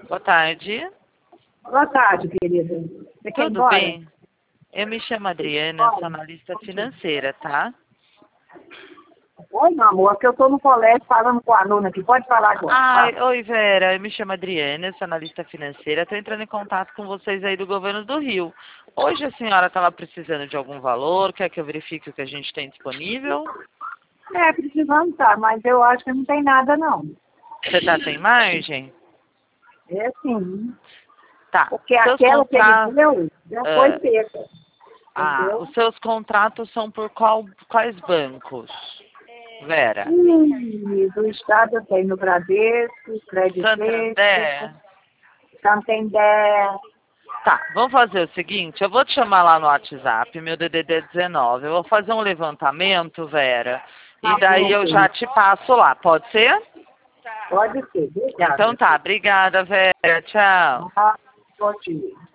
Boa tarde. Boa tarde, querida. Você quer ir Tudo embora? bem? Eu me chamo Adriana, sou analista financeira, tá? Oi, meu amor, que eu estou no colégio falando com a aluna aqui. Pode falar agora. Ai, oi Vera, eu me chamo Adriana, sou analista financeira, estou entrando em contato com vocês aí do Governo do Rio. Hoje a senhora estava precisando de algum valor, quer que eu verifique o que a gente tem disponível? Precisando tá, mas eu acho que não tem nada, não. Você está sem margem? É sim. Tá. Porque Seus aquela que ele contratos, deu já foi feita. Entendeu? os seus contratos são por quais bancos, Vera? Do Estado eu tenho no Bradesco, Credit Santander? Santander. Tá, vamos fazer o seguinte, eu vou te chamar lá no WhatsApp, meu DDD 19, eu vou fazer um levantamento, Vera, e daí eu já te passo lá, pode ser? Pode ser, obrigada. Então tá, obrigada, Vera, tchau. Bom dia.